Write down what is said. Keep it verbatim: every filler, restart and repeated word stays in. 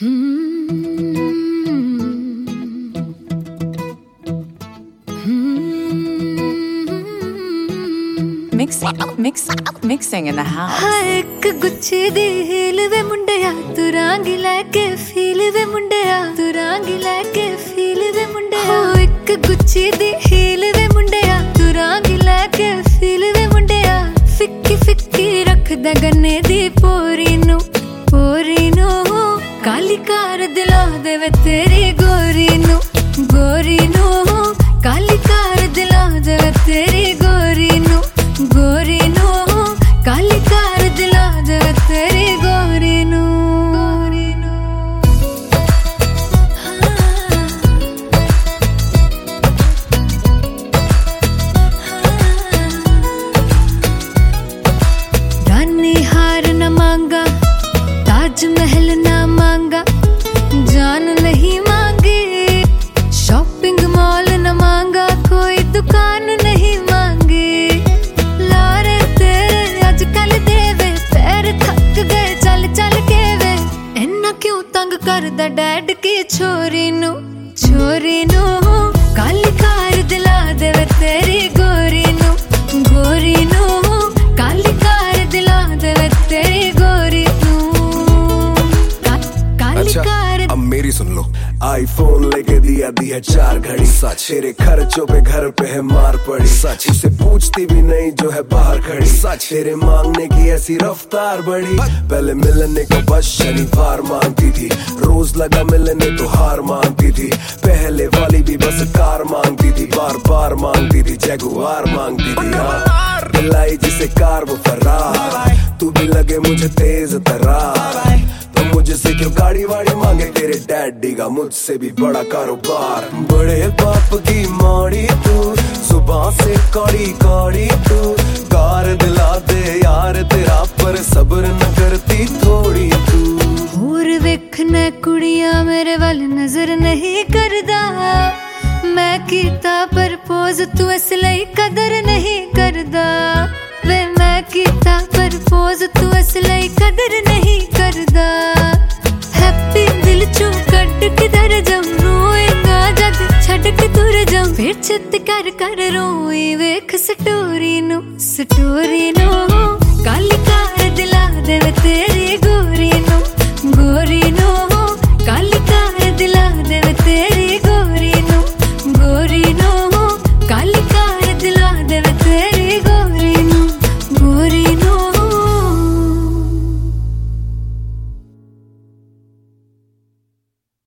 Mixing, mix, mixing in the house. हाँ एक गुच्छे दी हील वे मुंडिया तू रांगी लेके फील वे मुंडिया तू रांगी लेके फील वे मुंडिया हो एक गुच्छे दी हील वे मुंडिया तू रांगी लेके फील वे मुंडिया फिक्की फिक्की रख दे गन्ने दी पोरी नू पोरी नू काली कार दिला दे वे तेरी गोरी नू गोरी नू काली कार दिला दे वे तेरी गोरी नू गोरी नू काली कार दिला दे तेरी गोरी नू गोरी नू रानी हार न मांगा ताज महल न मांगा जान नहीं मांगी शॉपिंग मॉल न मांगा कोई दुकान नहीं मांगी लारे तेरे आजकल देवे पैर थक गए चल चल के वे इन्ना क्यों तंग करदा डैड की छोरी नू छोरी नू काली कार दिला देवे तेरी गोरी नू गोरी नू काली कार दिला देवे तेरी गोरी नू का, काली अच्छा, कार अब मेरी सुन लो आईफोन लेके दिया दिया चार घड़ी सच तेरे खर्चों पे घर पे है मार पड़ी सच उसे पूछती भी नहीं जो है बाहर खड़ी सच तेरे मांगने की ऐसी रफ्तार बढ़ी पहले मिलने को बस शनिवार मांगती थी रोज लगा मिलने तो हार मांगती थी पहले वाली भी बस कार मांगती थी बार बार मांगती थी जगुआर मांगती थी हाँ दिलाई जिसे कार वो फरार तू भी लगे मुझे तेज तरार तो मुझसे क्यों गाड़ी वाड़ी मांगे तेरे डैडी का मुझसे भी बड़ा कारोबार बड़े बाप की माड़ी तू सुबह से कौड़ी कौड़ी तू कार दिला दे यार तेरा पर सब्र न करती थोड़ी तू और वेखना कुड़ियां मेरे वाल नजर नहीं करदा मैं कीता प्रपोज तू इसलिए कदर नहीं करदा वे मैं कीता प्रपोज तू इसलिए कदर नहीं करदा हैप्पी दिल चों कट के दर जाऊं रोएगा जद छड़ के तुर जाऊं फिर चित कर कर रोई वेख स्टोरी नू स्टोरी नू